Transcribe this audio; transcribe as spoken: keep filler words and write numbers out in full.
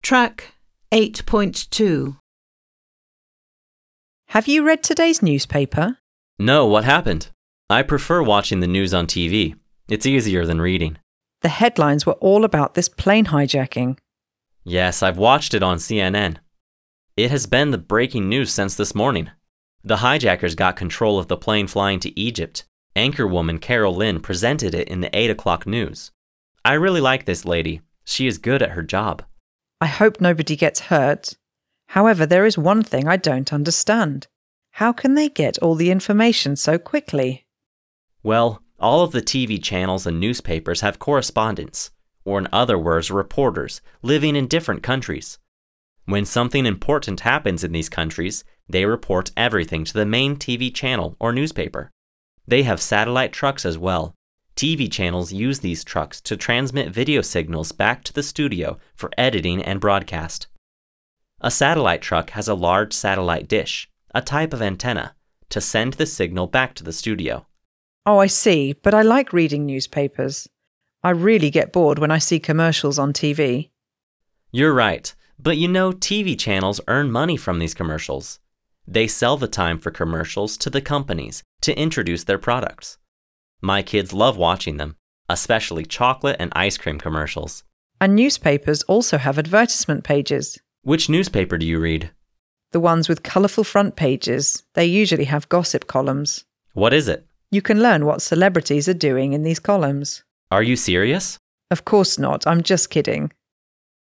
Track eight point two. Have you read today's newspaper? No, what happened? I prefer watching the news on T V. It's easier than reading. The headlines were all about this plane hijacking. Yes, I've watched it on C N N. It has been the breaking news since this morning. The hijackers got control of the plane flying to Egypt. Anchorwoman Carol Lynn presented it in the eight o'clock news. I really like this lady. She is good at her job. I hope nobody gets hurt. However, there is one thing I don't understand. How can they get all the information so quickly? Well, all of the T V channels and newspapers have correspondents, or in other words, reporters, living in different countries. When something important happens in these countries, they report everything to the main T V channel or newspaper. They have satellite trucks as well. T V channels use these trucks to transmit video signals back to the studio for editing and broadcast. A satellite truck has a large satellite dish, a type of antenna, to send the signal back to the studio. Oh, I see, but I like reading newspapers. I really get bored when I see commercials on T V. You're right, but you know T V channels earn money from these commercials. They sell the time for commercials to the companies to introduce their products. My kids love watching them, especially chocolate and ice cream commercials. And newspapers also have advertisement pages. Which newspaper do you read? The ones with colourful front pages. They usually have gossip columns. What is it? You can learn what celebrities are doing in these columns. Are you serious? Of course not, I'm just kidding.